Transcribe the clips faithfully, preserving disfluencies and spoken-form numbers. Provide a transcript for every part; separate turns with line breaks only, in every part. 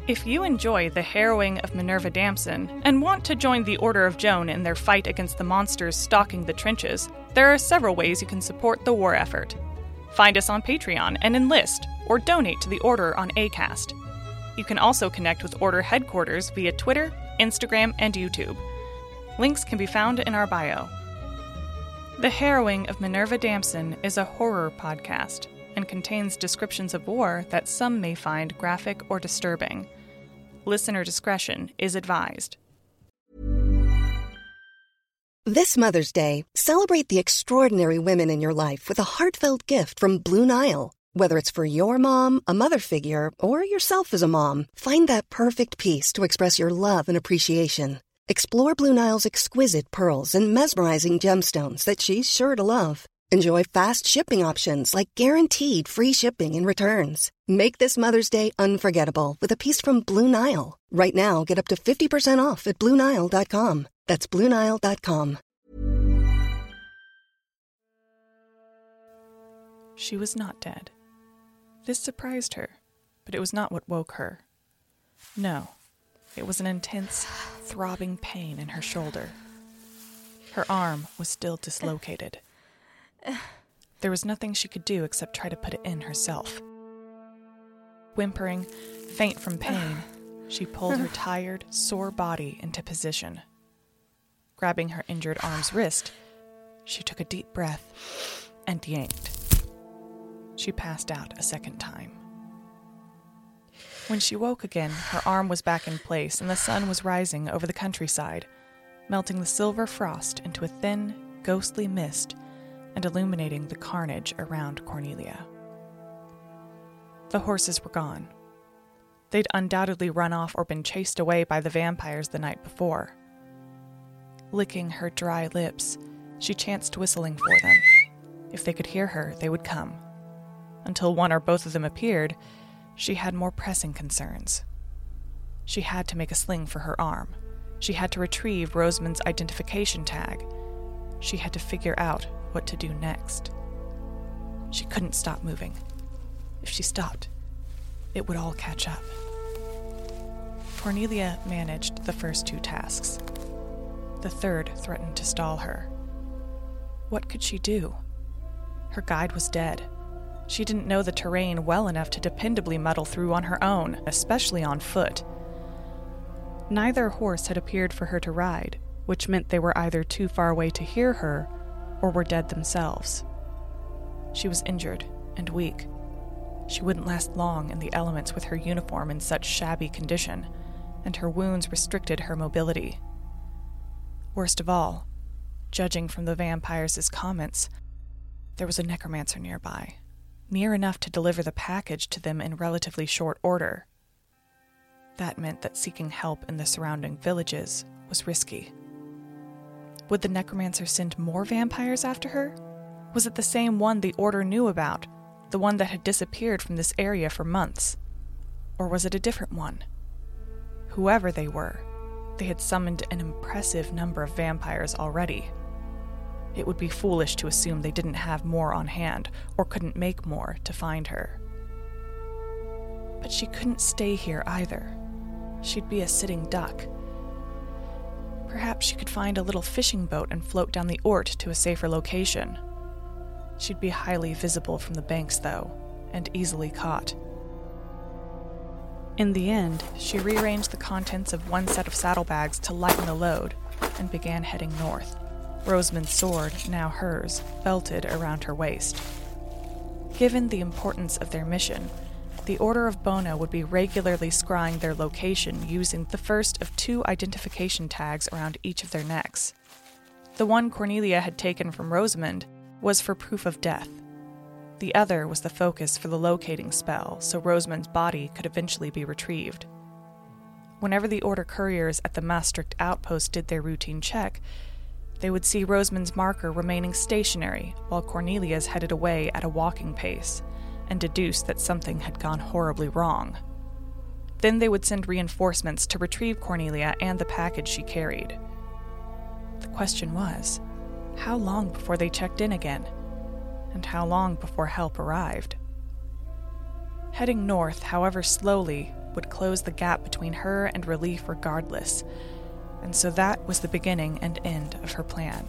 If you enjoy The Harrowing of Minerva Damson and want to join the Order of Joan in their fight against the monsters stalking the trenches, there are several ways you can support the war effort. Find us on Patreon and enlist, or donate to the Order on Acast. You can also connect with Order headquarters via Twitter, Instagram, and YouTube. Links can be found in our bio. The Harrowing of Minerva Damson is a horror podcast and contains descriptions of war that some may find graphic or disturbing. Listener discretion is advised.
This Mother's Day, celebrate the extraordinary women in your life with a heartfelt gift from Blue Nile. Whether it's for your mom, a mother figure, or yourself as a mom, find that perfect piece to express your love and appreciation. Explore Blue Nile's exquisite pearls and mesmerizing gemstones that she's sure to love. Enjoy fast shipping options like guaranteed free shipping and returns. Make this Mother's Day unforgettable with a piece from Blue Nile. Right now, get up to fifty percent off at Blue Nile dot com. That's Blue Nile dot com.
She was not dead. This surprised her, but it was not what woke her. No, it was an intense, throbbing pain in her shoulder. Her arm was still dislocated. There was nothing she could do except try to put it in herself. Whimpering, faint from pain, she pulled her tired, sore body into position. Grabbing her injured arm's wrist, she took a deep breath and yanked. She passed out a second time. When she woke again, her arm was back in place and the sun was rising over the countryside, melting the silver frost into a thin, ghostly mist and illuminating the carnage around Cornelia. The horses were gone. They'd undoubtedly run off or been chased away by the vampires the night before. Licking her dry lips, she chanced whistling for them. If they could hear her, they would come. Until one or both of them appeared, she had more pressing concerns. She had to make a sling for her arm. She had to retrieve Rosamund's identification tag. She had to figure out what to do next. She couldn't stop moving. If she stopped, it would all catch up. Cornelia managed the first two tasks. The third threatened to stall her. What could she do? Her guide was dead. She didn't know the terrain well enough to dependably muddle through on her own, especially on foot. Neither horse had appeared for her to ride, which meant they were either too far away to hear her or were dead themselves. She was injured and weak. She wouldn't last long in the elements with her uniform in such shabby condition, and her wounds restricted her mobility. Worst of all, judging from the vampires' comments, there was a necromancer nearby, near enough to deliver the package to them in relatively short order. That meant that seeking help in the surrounding villages was risky. Would the necromancer send more vampires after her? Was it the same one the Order knew about, the one that had disappeared from this area for months? Or was it a different one? Whoever they were, they had summoned an impressive number of vampires already. It would be foolish to assume they didn't have more on hand, or couldn't make more to find her. But she couldn't stay here either. She'd be a sitting duck. Perhaps she could find a little fishing boat and float down the Ort to a safer location. She'd be highly visible from the banks, though, and easily caught. In the end, she rearranged the contents of one set of saddlebags to lighten the load, and began heading north. Rosamund's sword, now hers, belted around her waist. Given the importance of their mission, the Order of Bona would be regularly scrying their location using the first of two identification tags around each of their necks. The one Cornelia had taken from Rosamund was for proof of death. The other was the focus for the locating spell, so Rosamund's body could eventually be retrieved. Whenever the Order couriers at the Maastricht outpost did their routine check, they would see Rosamund's marker remaining stationary while Cornelia's headed away at a walking pace, and deduced that something had gone horribly wrong. Then they would send reinforcements to retrieve Cornelia and the package she carried. The question was, how long before they checked in again? And how long before help arrived? Heading north, however slowly, would close the gap between her and relief regardless, and so that was the beginning and end of her plan.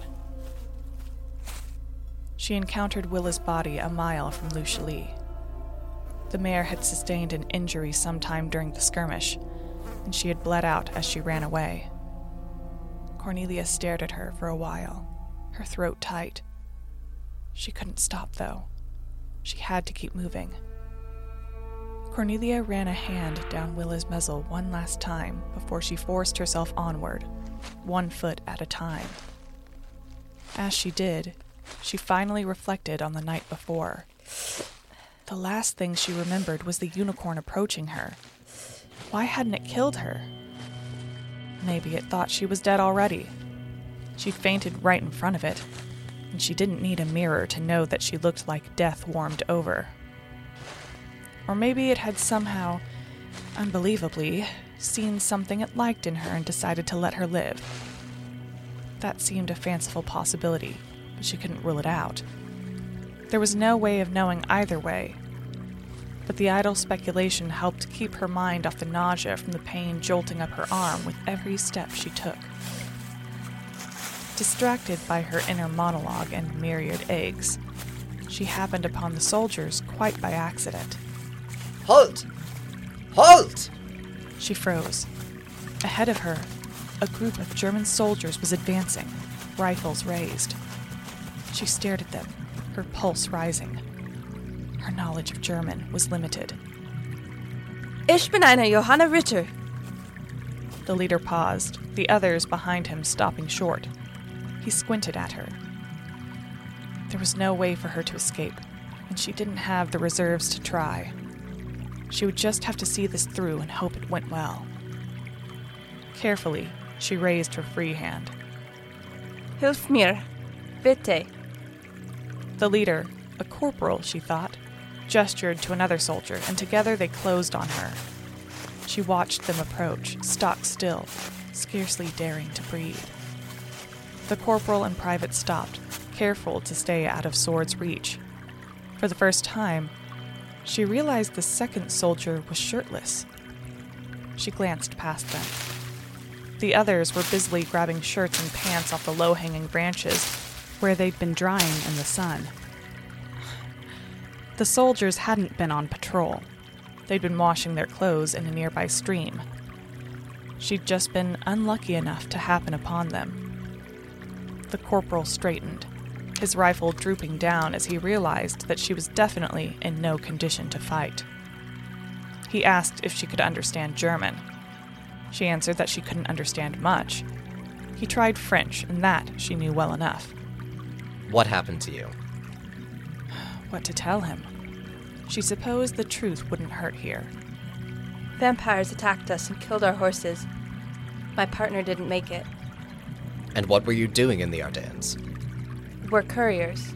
She encountered Willa's body a mile from Lucia. The mare had sustained an injury sometime during the skirmish, and she had bled out as she ran away. Cornelia stared at her for a while, her throat tight. She couldn't stop, though. She had to keep moving. Cornelia ran a hand down Willa's muzzle one last time before she forced herself onward, one foot at a time. As she did, she finally reflected on the night before. The last thing she remembered was the unicorn approaching her. Why hadn't it killed her? Maybe it thought she was dead already. She'd fainted right in front of it, and she didn't need a mirror to know that she looked like death warmed over. Or maybe it had somehow, unbelievably, seen something it liked in her and decided to let her live. That seemed a fanciful possibility, but she couldn't rule it out. There was no way of knowing either way, but the idle speculation helped keep her mind off the nausea from the pain jolting up her arm with every step she took. Distracted by her inner monologue and myriad eggs, she happened upon the soldiers quite by accident.
Halt! Halt!
She froze. Ahead of her, a group of German soldiers was advancing, rifles raised. She stared at them, her pulse rising. Her knowledge of German was limited.
Ich bin eine Johanna Ritter.
The leader paused, the others behind him stopping short. He squinted at her. There was no way for her to escape, and she didn't have the reserves to try. She would just have to see this through and hope it went well. Carefully, she raised her free hand.
Hilf mir, bitte.
The leader, a corporal, she thought, gestured to another soldier, and together they closed on her. She watched them approach, stock still, scarcely daring to breathe. The corporal and private stopped, careful to stay out of sword's reach. For the first time, she realized the second soldier was shirtless. She glanced past them. The others were busily grabbing shirts and pants off the low-hanging branches where they'd been drying in the sun. The soldiers hadn't been on patrol. They'd been washing their clothes in a nearby stream. She'd just been unlucky enough to happen upon them. The corporal straightened, his rifle drooping down as he realized that she was definitely in no condition to fight. He asked if she could understand German. She answered that she couldn't understand much. He tried French, and that she knew well enough.
What happened to you?
What to tell him? She supposed the truth wouldn't hurt here.
Vampires attacked us and killed our horses. My partner didn't make it.
And what were you doing in the Ardennes?
We're couriers.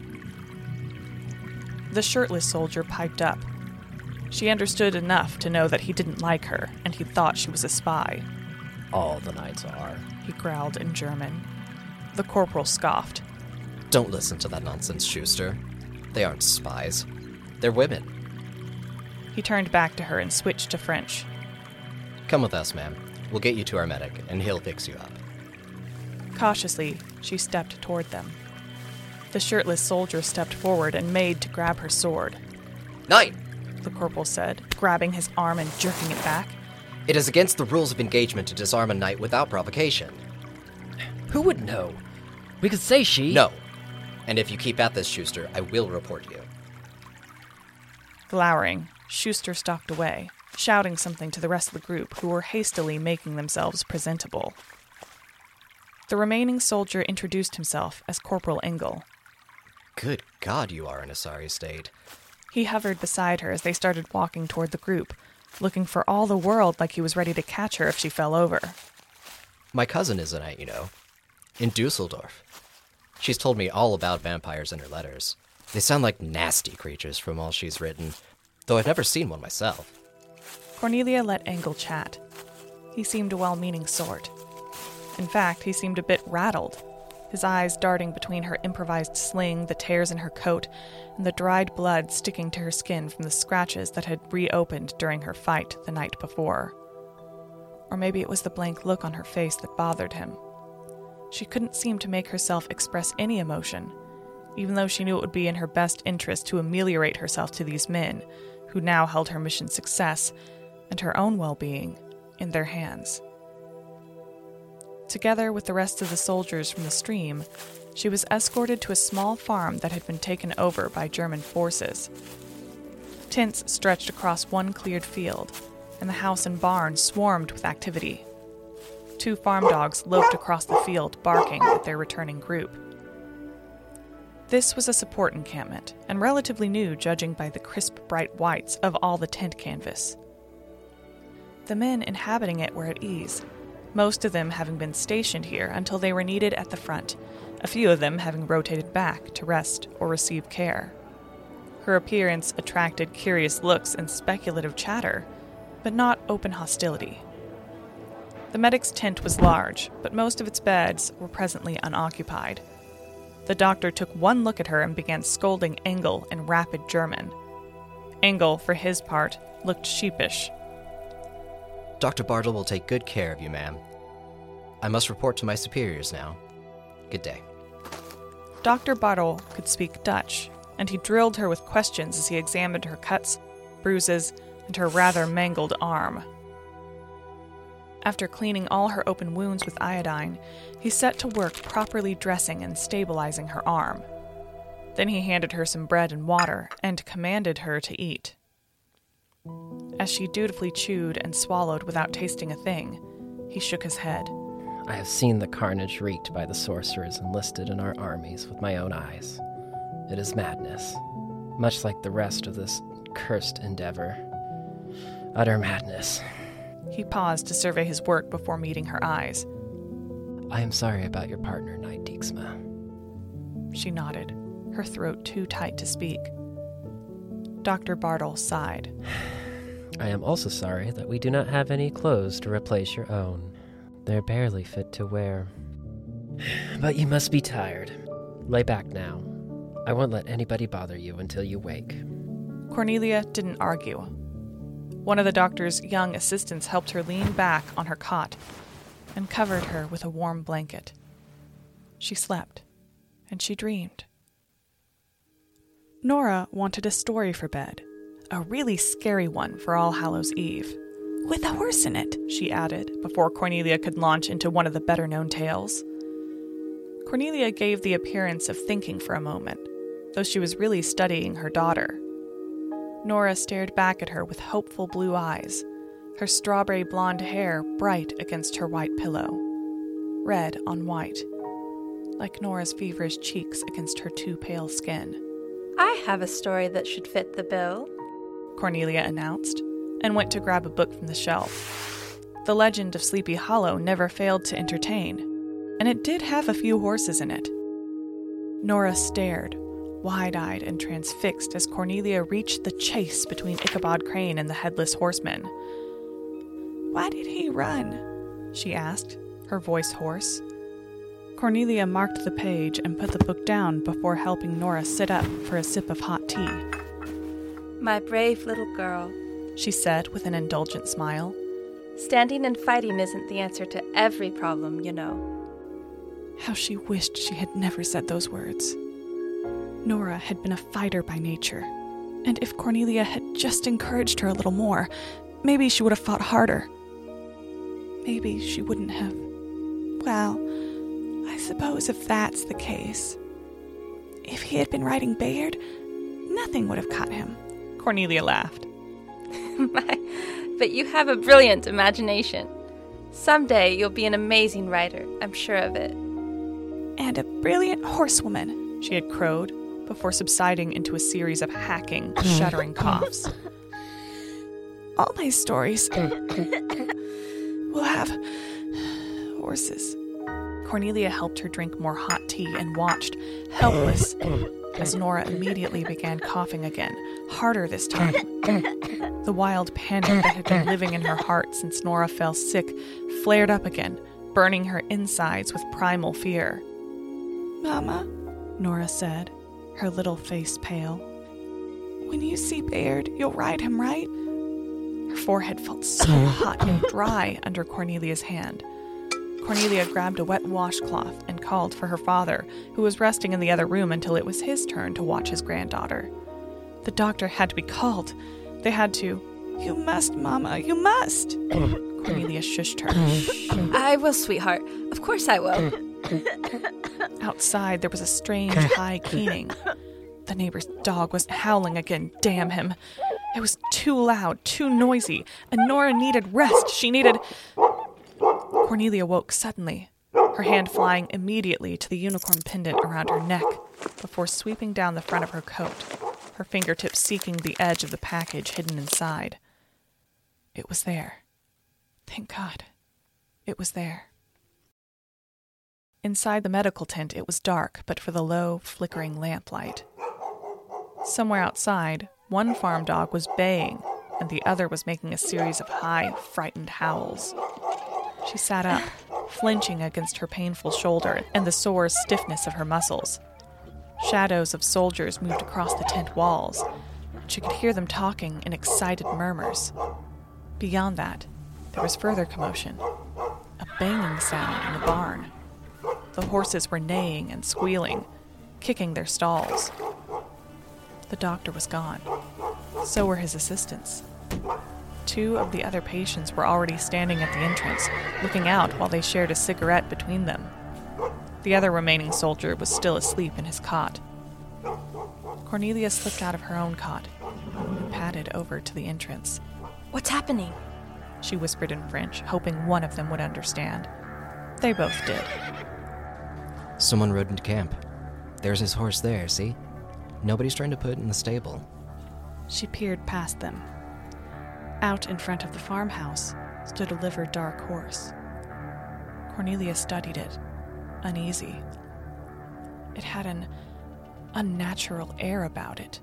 The shirtless soldier piped up. She understood enough to know that he didn't like her, and he thought she was a spy.
All the knights are,
he growled in German. The corporal scoffed.
Don't listen to that nonsense, Schuster. They aren't spies. They're women.
He turned back to her and switched to French.
Come with us, ma'am. We'll get you to our medic, and he'll fix you up.
Cautiously, she stepped toward them. The shirtless soldier stepped forward and made to grab her sword.
Knight!
The corporal said, grabbing his arm and jerking it back.
It is against the rules of engagement to disarm a knight without provocation.
Who would know? We could say she...
No. And if you keep at this, Schuster, I will report you.
Glowering, Schuster stalked away, shouting something to the rest of the group, who were hastily making themselves presentable. The remaining soldier introduced himself as Corporal Engel.
Good God, you are in a sorry state.
He hovered beside her as they started walking toward the group, looking for all the world like he was ready to catch her if she fell over.
My cousin is a knight, you know, in Dusseldorf. She's told me all about vampires in her letters. They sound like nasty creatures from all she's written, though I've never seen one myself.
Cornelia let Engel chat. He seemed a well-meaning sort. In fact, he seemed a bit rattled. his eyes darting between her improvised sling, the tears in her coat, and the dried blood sticking to her skin from the scratches that had reopened during her fight the night before. Or maybe it was the blank look on her face that bothered him. She couldn't seem to make herself express any emotion, even though she knew it would be in her best interest to ameliorate herself to these men, who now held her mission's success and her own well-being in their hands. Together with the rest of the soldiers from the stream, she was escorted to a small farm that had been taken over by German forces. Tents stretched across one cleared field, and the house and barn swarmed with activity. Two farm dogs loped across the field, barking at their returning group. This was a support encampment, and relatively new judging by the crisp, bright whites of all the tent canvas. The men inhabiting it were at ease, most of them having been stationed here until they were needed at the front, a few of them having rotated back to rest or receive care. Her appearance attracted curious looks and speculative chatter, but not open hostility. The medic's tent was large, but most of its beds were presently unoccupied. The doctor took one look at her and began scolding Engel in rapid German. Engel, for his part, looked sheepish.
Doctor Bartle will take good care of you, ma'am. I must report to my superiors now. Good day.
Doctor Bartle could speak Dutch, and he drilled her with questions as he examined her cuts, bruises, and her rather mangled arm. After cleaning all her open wounds with iodine, he set to work properly dressing and stabilizing her arm. Then he handed her some bread and water and commanded her to eat. As she dutifully chewed and swallowed without tasting a thing, he shook his head.
I have seen the carnage wreaked by the sorcerers enlisted in our armies with my own eyes. It is madness, much like the rest of this cursed endeavor. Utter madness.
He paused to survey his work before meeting her eyes.
I am sorry about your partner, Knight Dijksma.
She nodded, her throat too tight to speak. Doctor Bartle sighed.
I am also sorry that we do not have any clothes to replace your own. They're barely fit to wear. But you must be tired. Lay back now. I won't let anybody bother you until you wake.
Cornelia didn't argue. One of the doctor's young assistants helped her lean back on her cot and covered her with a warm blanket. She slept, and she dreamed. Nora wanted a story for bed, a really scary one for All Hallows' Eve. With a horse in it, she added, before Cornelia could launch into one of the better-known tales. Cornelia gave the appearance of thinking for a moment, though she was really studying her daughter. Nora stared back at her with hopeful blue eyes, her strawberry blonde hair bright against her white pillow, red on white, like Nora's feverish cheeks against her too pale skin.
I have a story that should fit the bill,
Cornelia announced, and went to grab a book from the shelf. The Legend of Sleepy Hollow never failed to entertain, and it did have a few horses in it. Nora stared, wide-eyed and transfixed, as Cornelia reached the chase between Ichabod Crane and the Headless Horseman. "Why did he run?" she asked, her voice hoarse. Cornelia marked the page and put the book down before helping Nora sit up for a sip of hot tea.
My brave little girl,
she said with an indulgent smile.
Standing and fighting isn't the answer to every problem, you know.
How she wished she had never said those words. Nora had been a fighter by nature, and if Cornelia had just encouraged her a little more, maybe she would have fought harder. Maybe she wouldn't have. Well, I suppose if that's the case. If he had been riding Bayard, nothing would have caught him. Cornelia laughed.
My, but you have a brilliant imagination. Someday you'll be an amazing writer, I'm sure of it.
And a brilliant horsewoman, she had crowed, before subsiding into a series of hacking, shuddering coughs. All my stories will have horses. Cornelia helped her drink more hot tea and watched, helpless, as Nora immediately began coughing again, harder this time. The wild panic that had been living in her heart since Nora fell sick flared up again, burning her insides with primal fear. Mama, Nora said, her little face pale. When you see Baird, you'll ride him, right? Her forehead felt so hot and dry under Cornelia's hand. Cornelia grabbed a wet washcloth and called for her father, who was resting in the other room until it was his turn to watch his granddaughter. The doctor had to be called. They had to. You must, Mama, you must. Cornelia shushed her.
I will, sweetheart. Of course I will.
Outside, there was a strange high keening. The neighbor's dog was howling again, damn him. It was too loud, too noisy, and Nora needed rest. She needed... Cornelia woke suddenly, her hand flying immediately to the unicorn pendant around her neck before sweeping down the front of her coat, her fingertips seeking the edge of the package hidden inside. It was there. Thank God. It was there. Inside the medical tent, it was dark, but for the low, flickering lamplight. Somewhere outside, one farm dog was baying, and the other was making a series of high, frightened howls. She sat up, flinching against her painful shoulder and the sore stiffness of her muscles. Shadows of soldiers moved across the tent walls. She could hear them talking in excited murmurs. Beyond that, there was further commotion, a banging sound in the barn. The horses were neighing and squealing, kicking their stalls. The doctor was gone. So were his assistants. Two of the other patients were already standing at the entrance, looking out while they shared a cigarette between them. The other remaining soldier was still asleep in his cot. Cornelia slipped out of her own cot and padded over to the entrance.
What's happening?
She whispered in French, hoping one of them would understand. They both did.
Someone rode into camp. There's his horse there, see? Nobody's trying to put it in the stable.
She peered past them. Out in front of the farmhouse stood a liver dark horse. Cornelia studied it, uneasy. It had an unnatural air about it.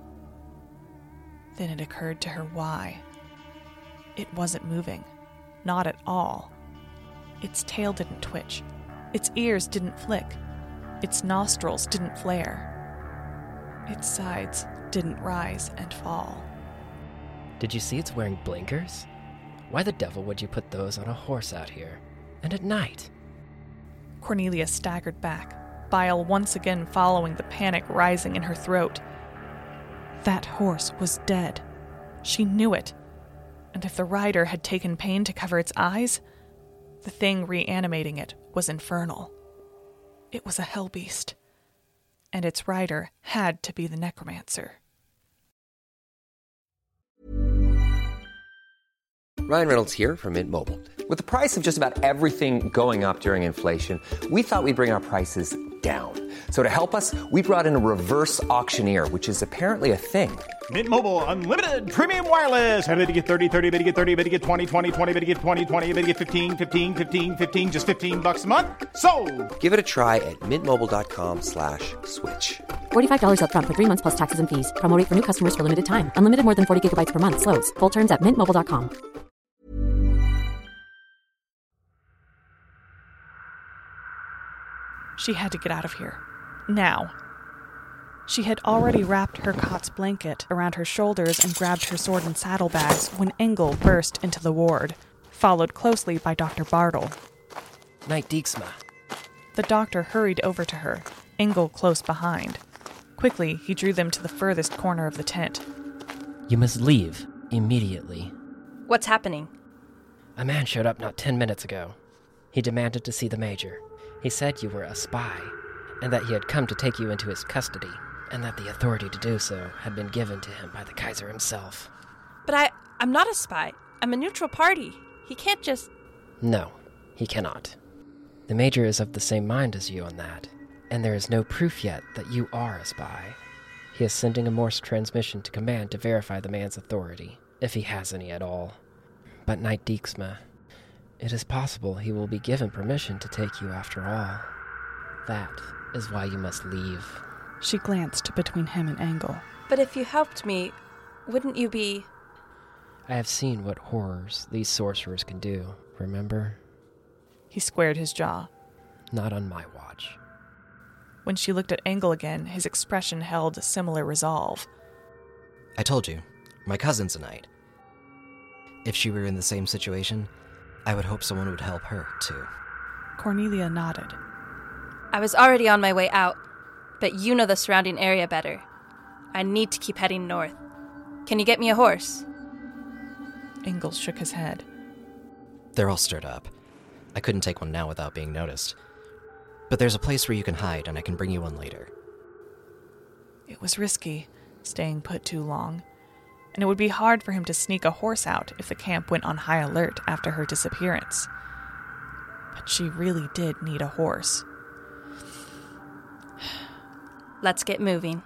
Then it occurred to her why. It wasn't moving. Not at all. Its tail didn't twitch. Its ears didn't flick. Its nostrils didn't flare. Its sides didn't rise and fall.
Did you see it's wearing blinkers? Why the devil would you put those on a horse out here? And at night?
Cornelia staggered back, bile once again following the panic rising in her throat. That horse was dead. She knew it. And if the rider had taken pain to cover its eyes, the thing reanimating it was infernal. It was a hell beast. And its rider had to be the necromancer.
Ryan Reynolds here from Mint Mobile. With the price of just about everything going up during inflation, we thought we'd bring our prices down. So to help us, we brought in a reverse auctioneer, which is apparently a thing.
Mint Mobile Unlimited Premium Wireless. How to get thirty, thirty, how to get thirty, how to get twenty, twenty, twenty, how to get twenty, twenty, how to get fifteen, fifteen, fifteen, fifteen, just fifteen bucks a month? Sold!
Give it a try at mintmobile.com slash switch.
forty-five dollars up front for three months plus taxes and fees. Promo rate for new customers for limited time. Unlimited more than forty gigabytes per month. Slows full terms at mint mobile dot com.
She had to get out of here. Now. She had already wrapped her cot's blanket around her shoulders and grabbed her sword and saddlebags when Engel burst into the ward, followed closely by Doctor Bartle.
Knight Dijksma.
The doctor hurried over to her, Engel close behind. Quickly, he drew them to the furthest corner of the tent.
You must leave immediately.
What's happening?
A man showed up not ten minutes ago. He demanded to see the Major. He said you were a spy, and that he had come to take you into his custody, and that the authority to do so had been given to him by the Kaiser himself.
But I, I'm not a spy. I'm a neutral party. He can't just...
No, he cannot. The Major is of the same mind as you on that, and there is no proof yet that you are a spy. He is sending a Morse transmission to command to verify the man's authority, if he has any at all. But Knight Dijksma, it is possible he will be given permission to take you after all. That is why you must leave.
She glanced between him and Engel.
But if you helped me, wouldn't you be...
I have seen what horrors these sorcerers can do, remember?
He squared his jaw.
Not on my watch.
When she looked at Engel again, his expression held a similar resolve.
I told you, my cousin's a knight. If she were in the same situation, I would hope someone would help her, too.
Cornelia nodded.
I was already on my way out, but you know the surrounding area better. I need to keep heading north. Can you get me a horse?
Engel shook his head.
They're all stirred up. I couldn't take one now without being noticed. But there's a place where you can hide, and I can bring you one later.
It was risky, staying put too long, and it would be hard for him to sneak a horse out if the camp went on high alert after her disappearance. But she really did need a horse.
Let's get moving.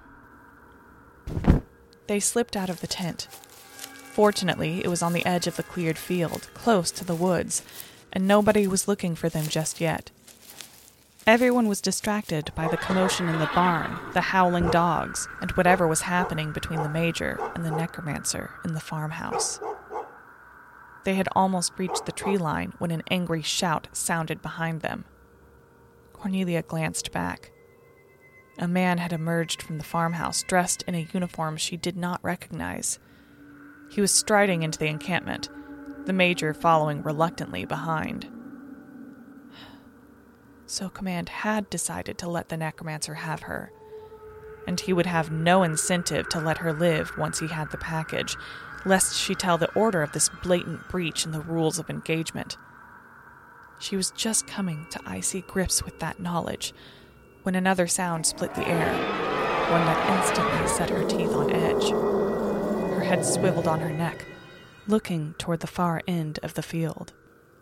They slipped out of the tent. Fortunately, it was on the edge of the cleared field, close to the woods, and nobody was looking for them just yet. Everyone was distracted by the commotion in the barn, the howling dogs, and whatever was happening between the Major and the necromancer in the farmhouse. They had almost reached the tree line when an angry shout sounded behind them. Cornelia glanced back. A man had emerged from the farmhouse dressed in a uniform she did not recognize. He was striding into the encampment, the Major following reluctantly behind. So Command had decided to let the necromancer have her, and he would have no incentive to let her live once he had the package, lest she tell the Order of this blatant breach in the rules of engagement. She was just coming to icy grips with that knowledge when another sound split the air, one that instantly set her teeth on edge. Her head swiveled on her neck, looking toward the far end of the field.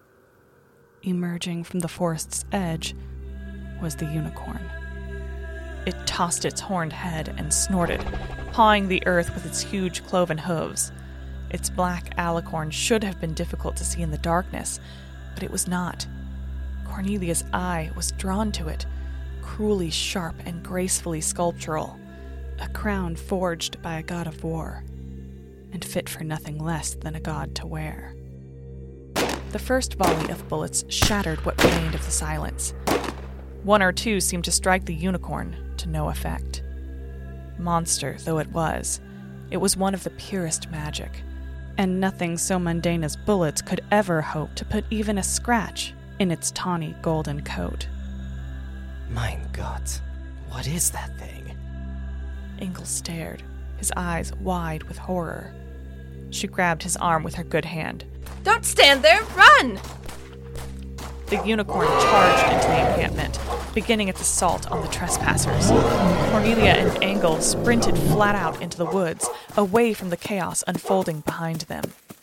Emerging from the forest's edge was the unicorn. It tossed its horned head and snorted, pawing the earth with its huge cloven hooves. Its black alicorn should have been difficult to see in the darkness, but it was not. Cornelia's eye was drawn to it, cruelly sharp and gracefully sculptural, a crown forged by a god of war, and fit for nothing less than a god to wear. The first volley of bullets shattered what remained of the silence. One or two seemed to strike the unicorn to no effect. Monster though it was, it was one of the purest magic, and nothing so mundane as bullets could ever hope to put even a scratch in its tawny golden coat.
Mein Gott, what is that thing?
Engel stared, his eyes wide with horror. She grabbed his arm with her good hand.
Don't stand there! Run!
The unicorn charged into the encampment, beginning its assault on the trespassers. Cornelia and Engel sprinted flat out into the woods, away from the chaos unfolding behind them.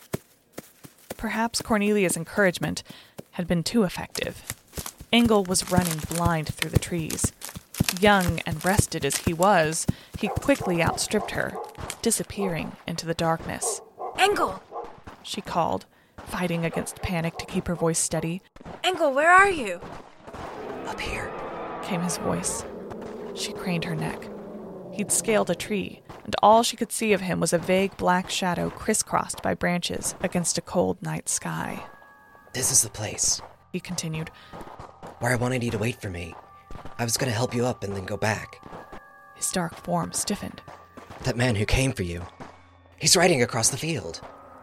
Perhaps Cornelia's encouragement had been too effective. Engel was running blind through the trees. Young and rested as he was, he quickly outstripped her, disappearing into the darkness.
Engel!
She called, fighting against panic to keep her voice steady.
Engel, where are you?
Up here,
came his voice. She craned her neck. He'd scaled a tree, and all she could see of him was a vague black shadow crisscrossed by branches against a cold night sky.
This is the place,
he continued,
where I wanted you to wait for me. I was going to help you up and then go back.
His dark form stiffened.
That man who came for you, he's riding across the field.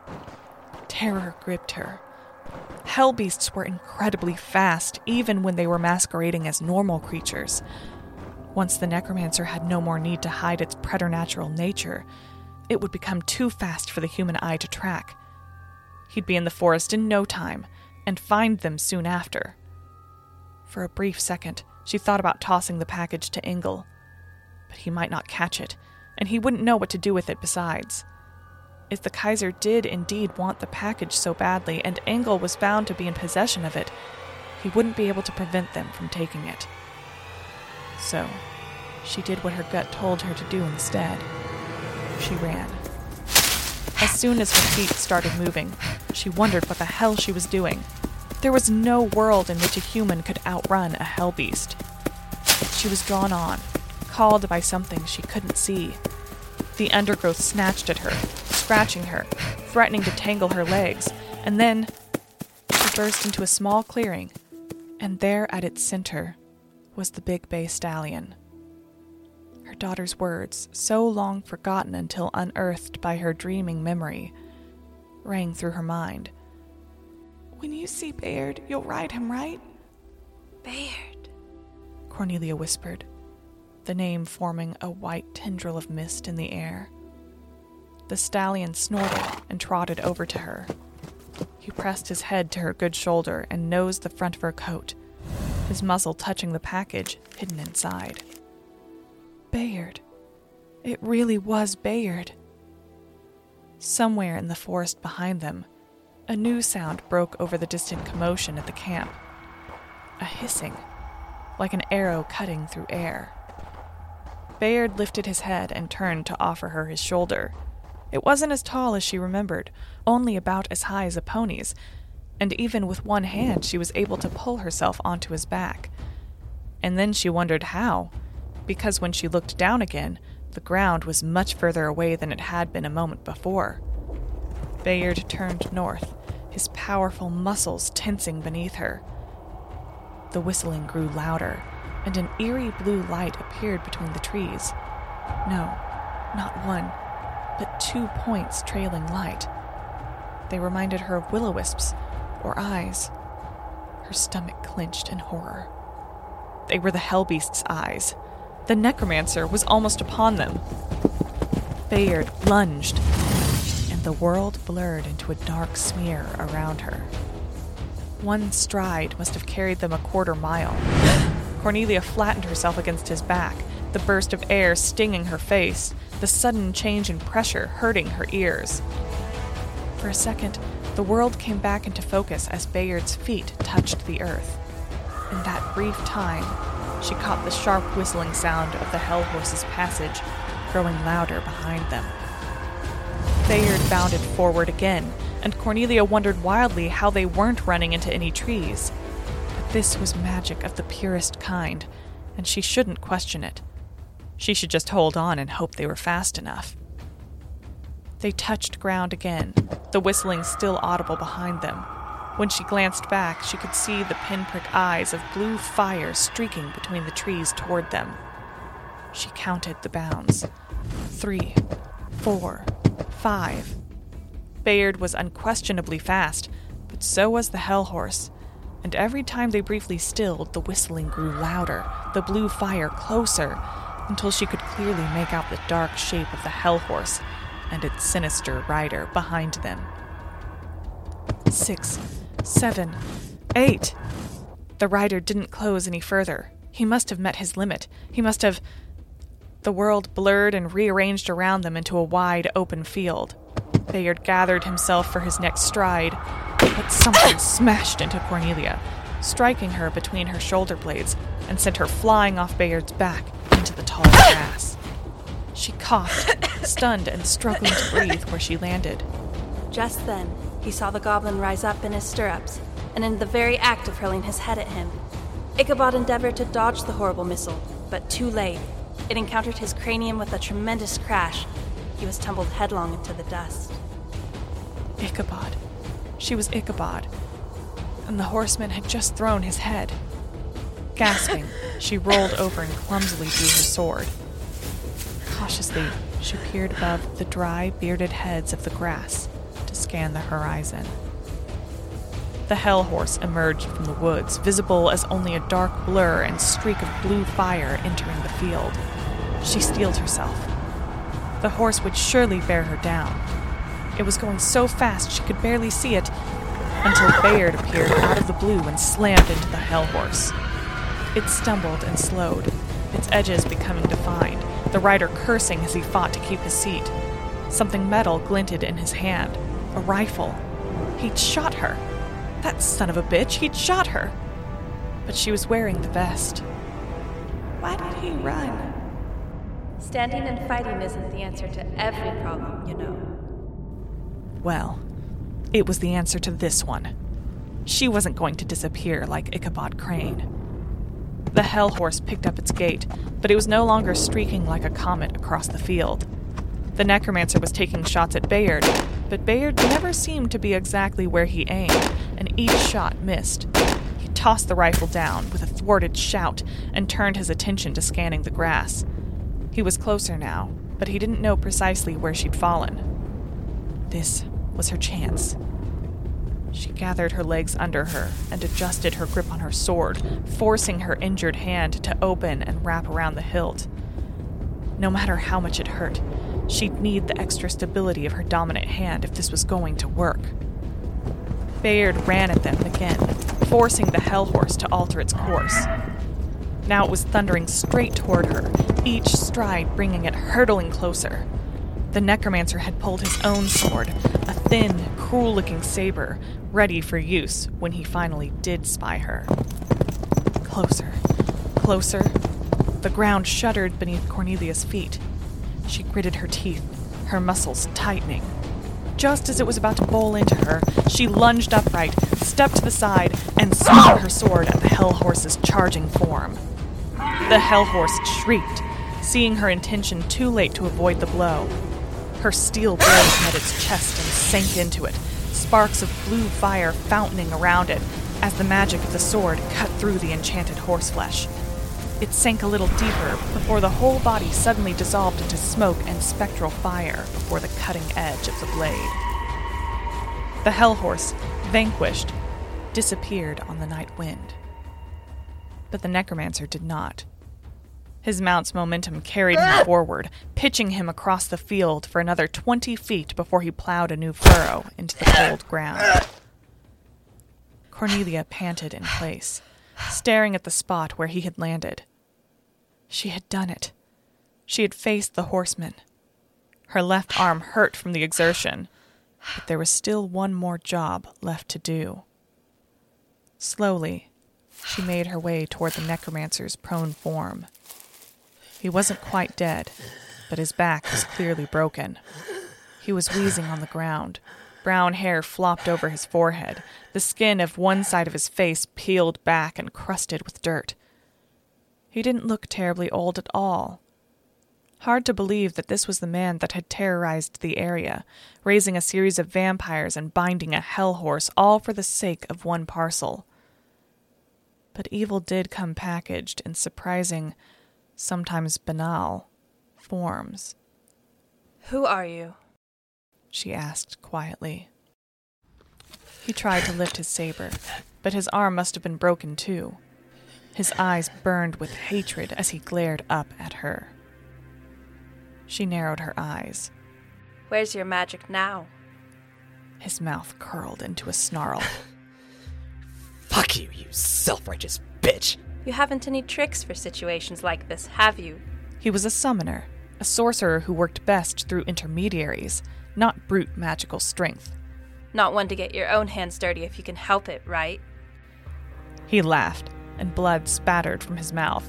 Terror gripped her. Hell beasts were incredibly fast, even when they were masquerading as normal creatures. Once the necromancer had no more need to hide its preternatural nature, it would become too fast for the human eye to track. He'd be in the forest in no time, and find them soon after. For a brief second, she thought about tossing the package to Engel. But he might not catch it, and he wouldn't know what to do with it besides. If the Kaiser did indeed want the package so badly, and Engel was bound to be in possession of it, he wouldn't be able to prevent them from taking it. So, she did what her gut told her to do instead. She ran. As soon as her feet started moving, she wondered what the hell she was doing. There was no world in which a human could outrun a hell beast. She was drawn on, called by something she couldn't see. The undergrowth snatched at her, scratching her, threatening to tangle her legs, and then she burst into a small clearing, and there at its center was the big bay stallion. Her daughter's words, so long forgotten until unearthed by her dreaming memory, rang through her mind. "When you see Bayard, you'll ride him, right?"
Bayard,
Cornelia whispered, the name forming a white tendril of mist in the air. The stallion snorted and trotted over to her. He pressed his head to her good shoulder and nosed the front of her coat, his muzzle touching the package hidden inside. Bayard. It really was Bayard. Somewhere in the forest behind them, a new sound broke over the distant commotion at the camp. A hissing, like an arrow cutting through air. Bayard lifted his head and turned to offer her his shoulder. It wasn't as tall as she remembered, only about as high as a pony's, and even with one hand she was able to pull herself onto his back. And then she wondered how, because when she looked down again, the ground was much further away than it had been a moment before. Bayard turned north, his powerful muscles tensing beneath her. The whistling grew louder, and an eerie blue light appeared between the trees. No, not one, but two points trailing light. They reminded her of will-o-wisps, or eyes. Her stomach clenched in horror. They were the Hellbeast's eyes. The necromancer was almost upon them. Bayard lunged, and the world blurred into a dark smear around her. One stride must have carried them a quarter mile. Cornelia flattened herself against his back, the burst of air stinging her face, the sudden change in pressure hurting her ears. For a second, the world came back into focus as Bayard's feet touched the earth. In that brief time, she caught the sharp whistling sound of the Hell Horse's passage, growing louder behind them. Bayard bounded forward again, and Cornelia wondered wildly how they weren't running into any trees. But this was magic of the purest kind, and she shouldn't question it. She should just hold on and hope they were fast enough. They touched ground again, the whistling still audible behind them. When she glanced back, she could see the pinprick eyes of blue fire streaking between the trees toward them. She counted the bounds. Three, four, five. Bayard was unquestionably fast, but so was the Hell Horse, and every time they briefly stilled, the whistling grew louder, the blue fire closer, until she could clearly make out the dark shape of the Hell Horse and its sinister rider behind them. Six, seven, eight. The rider didn't close any further. He must have met his limit. He must have... The world blurred and rearranged around them into a wide, open field. Bayard gathered himself for his next stride, but something smashed into Cornelia, striking her between her shoulder blades, and sent her flying off Bayard's back into the tall grass. She coughed, stunned and struggling to breathe where she landed.
Just then, he saw the goblin rise up in his stirrups, and in the very act of hurling his head at him, Ichabod endeavored to dodge the horrible missile, but too late. It encountered his cranium with a tremendous crash. He was tumbled headlong into the dust.
Ichabod. She was Ichabod, and the horseman had just thrown his head. Gasping, she rolled over and clumsily drew her sword. Cautiously, she peered above the dry, bearded heads of the grass to scan the horizon. The Hell Horse emerged from the woods, visible as only a dark blur and streak of blue fire entering the field. She steeled herself. The horse would surely bear her down. It was going so fast she could barely see it, until Bayard appeared out of the blue and slammed into the Hell Horse. It stumbled and slowed, its edges becoming defined, the rider cursing as he fought to keep his seat. Something metal glinted in his hand. A rifle. He'd shot her. That son of a bitch, he'd shot her. But she was wearing the vest. Why did he run?
Standing and fighting isn't the answer to every problem, you know.
Well, it was the answer to this one. She wasn't going to disappear like Ichabod Crane. The Hell Horse picked up its gait, but it was no longer streaking like a comet across the field. The necromancer was taking shots at Bayard, but Bayard never seemed to be exactly where he aimed, and each shot missed. He tossed the rifle down with a thwarted shout and turned his attention to scanning the grass. He was closer now, but he didn't know precisely where she'd fallen. This was her chance. She gathered her legs under her and adjusted her grip on her sword, forcing her injured hand to open and wrap around the hilt. No matter how much it hurt, she'd need the extra stability of her dominant hand if this was going to work. Bayard ran at them again, forcing the hell horse to alter its course. Now it was thundering straight toward her, each stride bringing it hurtling closer. The necromancer had pulled his own sword, a thin, cruel-looking saber, ready for use when he finally did spy her. Closer, closer. The ground shuddered beneath Cornelia's feet. She gritted her teeth, her muscles tightening. Just as it was about to bowl into her, she lunged upright, stepped to the side, and swung her sword at the hell horse's charging form. The hell horse shrieked, seeing her intention too late to avoid the blow. Her steel blade met its chest and sank into it, sparks of blue fire fountaining around it as the magic of the sword cut through the enchanted horseflesh. It sank a little deeper before the whole body suddenly dissolved into smoke and spectral fire before the cutting edge of the blade. The hell horse, vanquished, disappeared on the night wind. But the necromancer did not. His mount's momentum carried him forward, pitching him across the field for another twenty feet before he plowed a new furrow into the cold ground. Cornelia panted in place, staring at the spot where he had landed. She had done it. She had faced the horseman. Her left arm hurt from the exertion, but there was still one more job left to do. Slowly, she made her way toward the necromancer's prone form. He wasn't quite dead, but his back was clearly broken. He was wheezing on the ground. Brown hair flopped over his forehead. The skin of one side of his face peeled back and crusted with dirt. He didn't look terribly old at all. Hard to believe that this was the man that had terrorized the area, raising a series of vampires and binding a hell horse, all for the sake of one parcel. But evil did come packaged in surprising, sometimes banal, forms.
Who are you?
She asked quietly. He tried to lift his saber, but his arm must have been broken too. His eyes burned with hatred as he glared up at her. She narrowed her eyes.
Where's your magic now?
His mouth curled into a snarl.
Fuck you, you self-righteous bitch!
You haven't any tricks for situations like this, have you?
He was a summoner, a sorcerer who worked best through intermediaries, not brute magical strength.
Not one to get your own hands dirty if you can help it, right?
He laughed, and blood spattered from his mouth.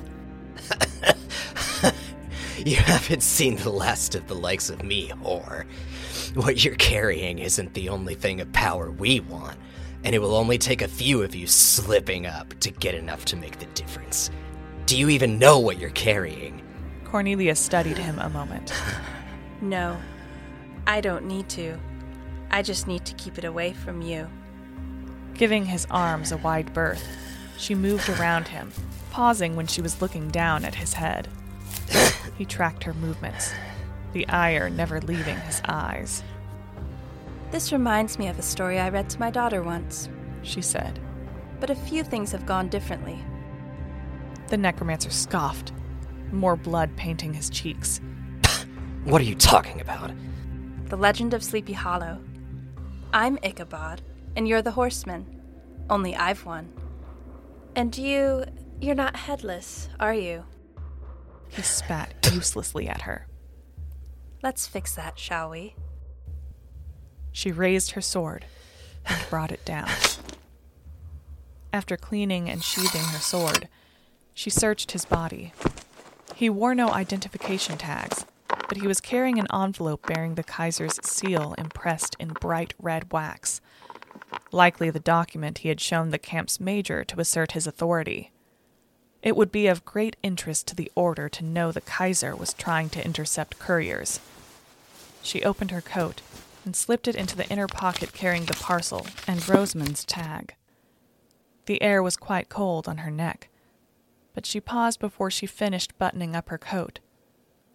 You haven't seen the last of the likes of me, whore. What you're carrying isn't the only thing of power we want, and it will only take a few of you slipping up to get enough to make the difference. Do you even know what you're carrying?
Cornelia studied him a moment.
No, I don't need to. I just need to keep it away from you.
Giving his arms a wide berth, she moved around him, pausing when she was looking down at his head. He tracked her movements, the ire never leaving his eyes.
This reminds me of a story I read to my daughter once,
she said.
But a few things have gone differently.
The necromancer scoffed, more blood painting his cheeks.
What are you talking about?
The Legend of Sleepy Hollow. I'm Ichabod, and you're the horseman. Only I've won. And you... you're not headless, are you?
He spat uselessly at her.
Let's fix that, shall we?
She raised her sword and brought it down. After cleaning and sheathing her sword, she searched his body. He wore no identification tags, but he was carrying an envelope bearing the Kaiser's seal impressed in bright red wax. Likely the document he had shown the camp's major to assert his authority. It would be of great interest to the Order to know the Kaiser was trying to intercept couriers. She opened her coat and slipped it into the inner pocket carrying the parcel and Rosamond's tag. The air was quite cold on her neck, but she paused before she finished buttoning up her coat.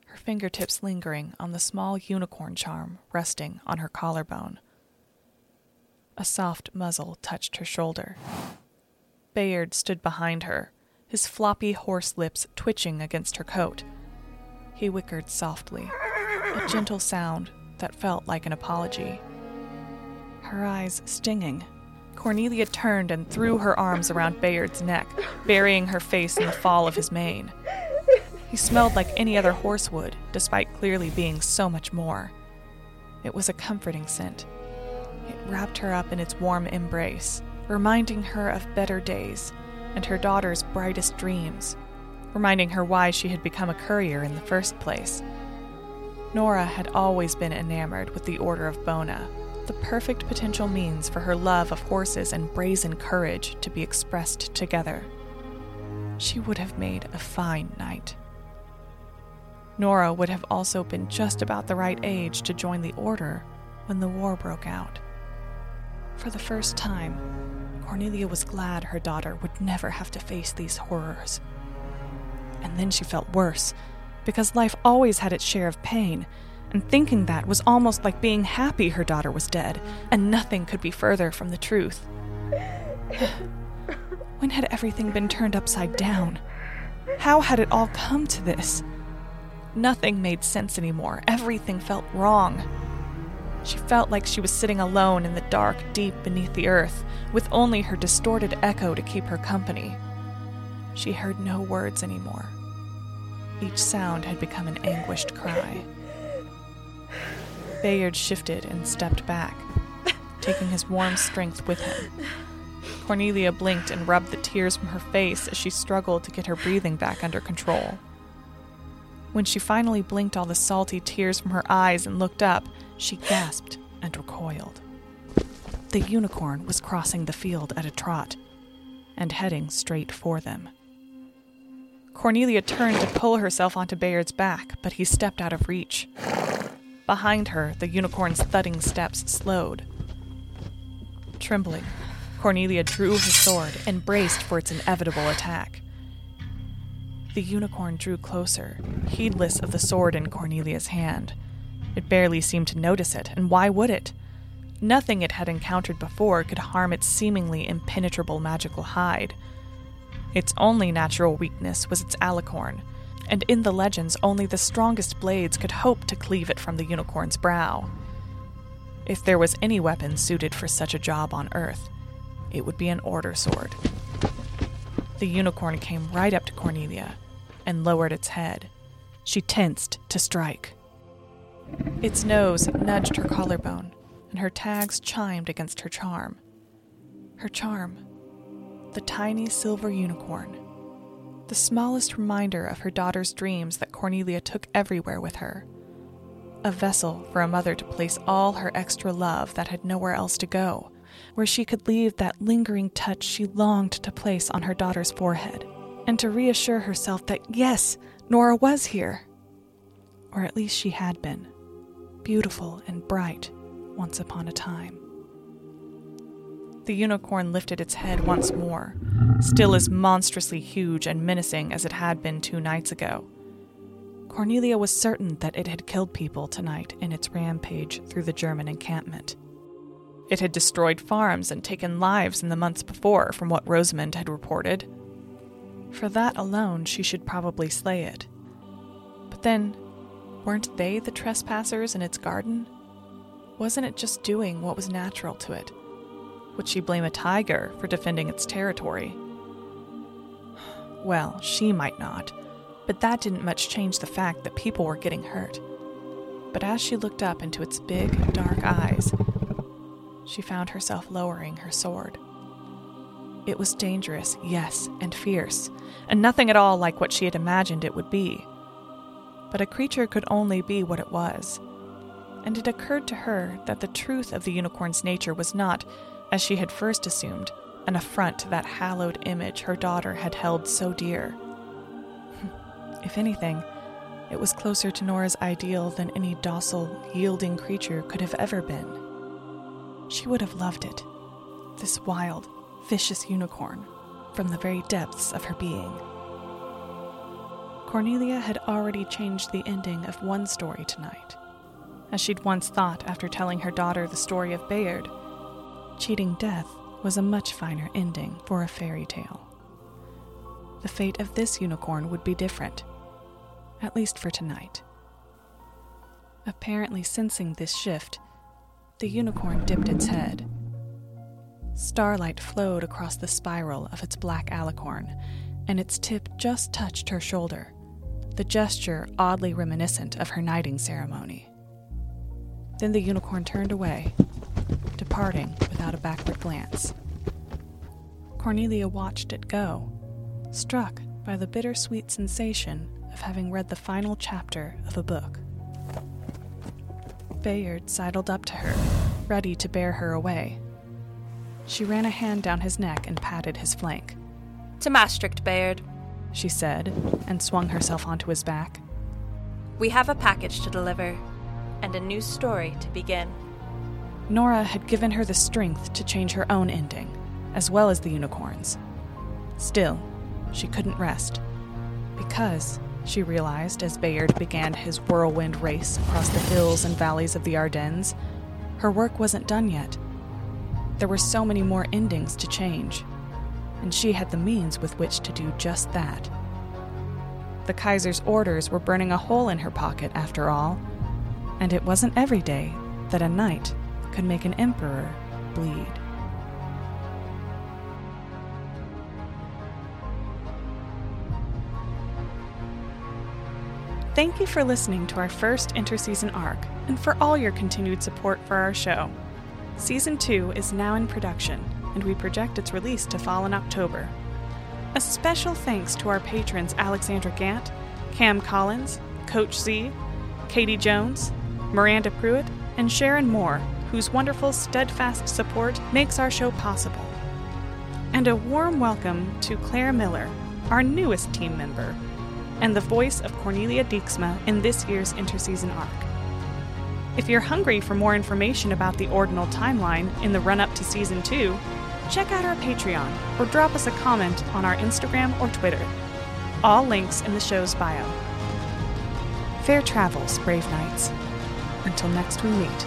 her fingertips lingering on the small unicorn charm resting on her collarbone. A soft muzzle touched her shoulder. Bayard stood behind her, his floppy horse lips twitching against her coat. He whickered softly, a gentle sound that felt like an apology. Her eyes stinging, Cornelia turned and threw her arms around Bayard's neck, burying her face in the fall of his mane. He smelled like any other horse would, despite clearly being so much more. It was a comforting scent. It wrapped her up in its warm embrace, reminding her of better days and her daughter's brightest dreams, reminding her why she had become a courier in the first place. Nora had always been enamored with the Order of Bona, the perfect potential means for her love of horses and brazen courage to be expressed together. She would have made a fine knight. Nora would have also been just about the right age to join the Order when the war broke out. For the first time, Cornelia was glad her daughter would never have to face these horrors. And then she felt worse, because life always had its share of pain, and thinking that was almost like being happy her daughter was dead, and nothing could be further from the truth. When had everything been turned upside down? How had it all come to this? Nothing made sense anymore. Everything felt wrong. She felt like she was sitting alone in the dark, deep beneath the earth, with only her distorted echo to keep her company. She heard no words anymore. Each sound had become an anguished cry. Bayard shifted and stepped back, taking his warm strength with him. Cornelia blinked and rubbed the tears from her face as she struggled to get her breathing back under control. When she finally blinked all the salty tears from her eyes and looked up, she gasped and recoiled. The unicorn was crossing the field at a trot and heading straight for them. Cornelia turned to pull herself onto Bayard's back, but he stepped out of reach. Behind her, the unicorn's thudding steps slowed. Trembling, Cornelia drew her sword and braced for its inevitable attack. The unicorn drew closer, heedless of the sword in Cornelia's hand. It barely seemed to notice it, and why would it? Nothing it had encountered before could harm its seemingly impenetrable magical hide. Its only natural weakness was its alicorn, and in the legends only the strongest blades could hope to cleave it from the unicorn's brow. If there was any weapon suited for such a job on Earth, it would be an Order sword. The unicorn came right up to Cornelia and lowered its head. She tensed to strike. Its nose nudged her collarbone, and her tags chimed against her charm. Her charm, the tiny silver unicorn, the smallest reminder of her daughter's dreams that Cornelia took everywhere with her. A vessel for a mother to place all her extra love that had nowhere else to go, where she could leave that lingering touch she longed to place on her daughter's forehead, and to reassure herself that, yes, Nora was here. Or at least she had been, beautiful and bright once upon a time. The unicorn lifted its head once more, still as monstrously huge and menacing as it had been two nights ago. Cornelia was certain that it had killed people tonight in its rampage through the German encampment. It had destroyed farms and taken lives in the months before, from what Rosamond had reported. For that alone, she should probably slay it. But then, weren't they the trespassers in its garden? Wasn't it just doing what was natural to it? Would she blame a tiger for defending its territory? Well, she might not, but that didn't much change the fact that people were getting hurt. But as she looked up into its big, dark eyes, she found herself lowering her sword. It was dangerous, yes, and fierce, and nothing at all like what she had imagined it would be. But a creature could only be what it was. And it occurred to her that the truth of the unicorn's nature was not, as she had first assumed, an affront to that hallowed image her daughter had held so dear. If anything, it was closer to Nora's ideal than any docile, yielding creature could have ever been. She would have loved it, this wild, vicious unicorn, from the very depths of her being. Cornelia had already changed the ending of one story tonight. As she'd once thought after telling her daughter the story of Bayard, cheating death was a much finer ending for a fairy tale. The fate of this unicorn would be different, at least for tonight. Apparently sensing this shift, the unicorn dipped its head. Starlight flowed across the spiral of its black alicorn, and its tip just touched her shoulder, the gesture oddly reminiscent of her knighting ceremony. Then the unicorn turned away, departing without a backward glance. Cornelia watched it go, struck by the bittersweet sensation of having read the final chapter of a book. Bayard sidled up to her, ready to bear her away. She ran a hand down his neck and patted his flank.
To Maastricht, Bayard,
she said, and swung herself onto his back.
We have a package to deliver, and a new story to begin.
Nora had given her the strength to change her own ending, as well as the unicorn's. Still, she couldn't rest, because, she realized as Bayard began his whirlwind race across the hills and valleys of the Ardennes, her work wasn't done yet. There were so many more endings to change, and she had the means with which to do just that. The Kaiser's orders were burning a hole in her pocket, after all, and it wasn't every day that a knight could make an emperor bleed. Thank you for listening to our first interseason arc, and for all your continued support for our show. Season two is now in production, and we project its release to fall in October. A special thanks to our patrons Alexandra Gant, Cam Collins, Coach Z, Katie Jones, Miranda Pruitt, and Sharon Moore, whose wonderful, steadfast support makes our show possible. And a warm welcome to Claire Miller, our newest team member, and the voice of Cornelia Dijksma in this year's interseason arc. If you're hungry for more information about the Ordinal timeline in the run-up to Season two, check out our Patreon or drop us a comment on our Instagram or Twitter. All links in the show's bio. Fair travels, brave knights. Until next we meet.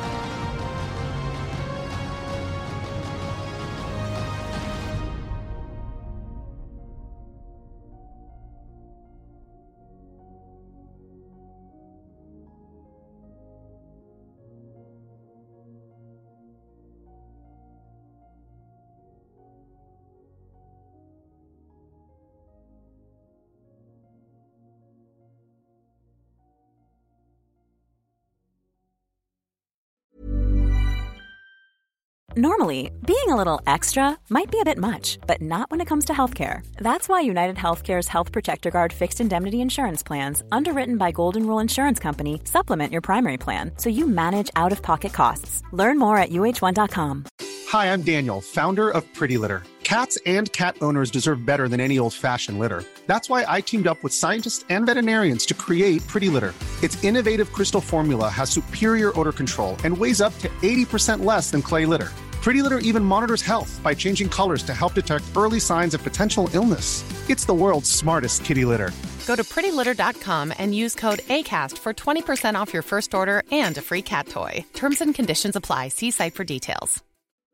Normally, being a little extra might be a bit much, but not when it comes to healthcare. That's why United Healthcare's Health Protector Guard fixed indemnity insurance plans, underwritten by Golden Rule Insurance Company, supplement your primary plan so you manage out-of-pocket costs. Learn more at U H one dot com.
Hi, I'm Daniel, founder of Pretty Litter. Cats and cat owners deserve better than any old-fashioned litter. That's why I teamed up with scientists and veterinarians to create Pretty Litter. Its innovative crystal formula has superior odor control and weighs up to eighty percent less than clay litter. Pretty Litter even monitors health by changing colors to help detect early signs of potential illness. It's the world's smartest kitty litter.
Go to pretty litter dot com and use code ACAST for twenty percent off your first order and a free cat toy. Terms and conditions apply. See site for details.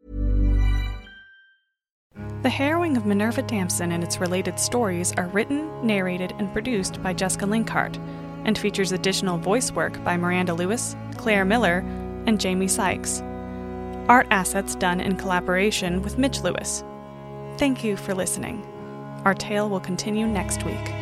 The Harrowing of Minerva Damson and its related stories are written, narrated, and produced by Jessica Linkhart, and features additional voice work by Miranda Lewis, Claire Miller, and Jamie Sykes. Art assets done in collaboration with Mitch Lewis. Thank you for listening. Our tale will continue next week.